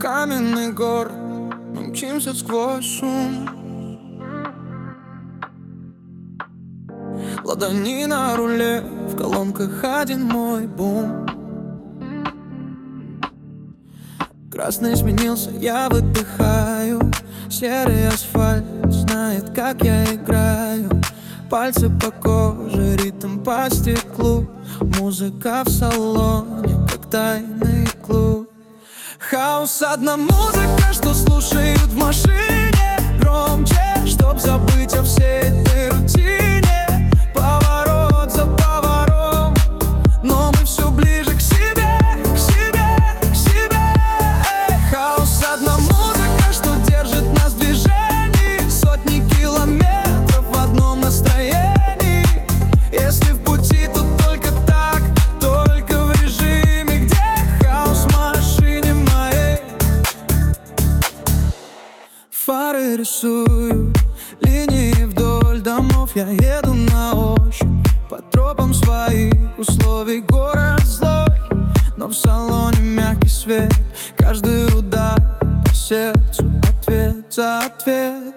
Каменный город, мы мчимся сквозь шум. Ладони на руле, в колонках один мой бум. Красный сменился, я выдыхаю. Серый асфальт знает, как я играю. Пальцы по коже, ритм по стеклу. Музыка в салоне, как тайный клуб. Хаос, одна музыка, что слушают в машине. Громче, чтоб забыть о всей этой рутине. Поворот за поворотом, но мы все ближе к себе, к себе, к себе. Хаос, одна музыка, что держит нас в движении. Сотни километров в одном настроении. Если в пути, то только так, только в режиме, где хаос в машине моей. Фары рисую линии вдоль домов. Я еду на ощупь по тропам своих условий. Город злой, но в салоне мягкий свет. Каждый удар по сердцу, ответ за ответ.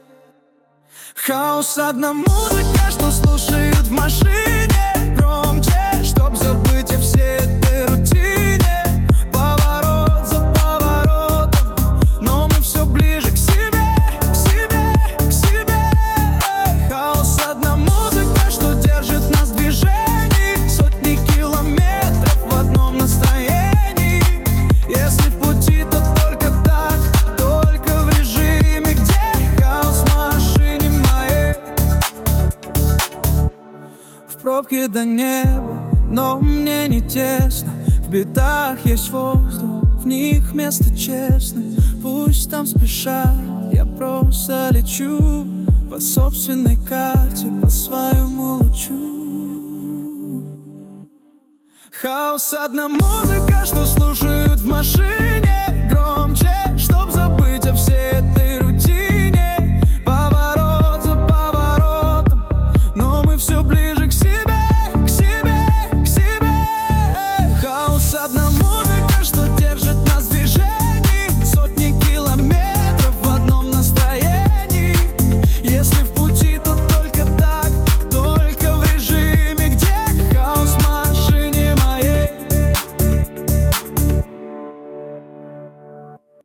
Хаос, одна музыка, что слушают в машине. Громче, чтоб забыть о всей этой рутине. Поворот за поворотом, но мы все ближе к себе, к себе, к себе. Хаос, одна музыка, что держит нас в движении. Сотни километров в одном настроении. Если в пути, то только так, только в режиме, где хаос в машине моей. В пробке до неба, но мне не тесно. В битах есть воздух, в них место честно. Пусть там спешат, я просто лечу по собственной карте, по своему лучу. Хаос, одна музыка, что слушают в машине.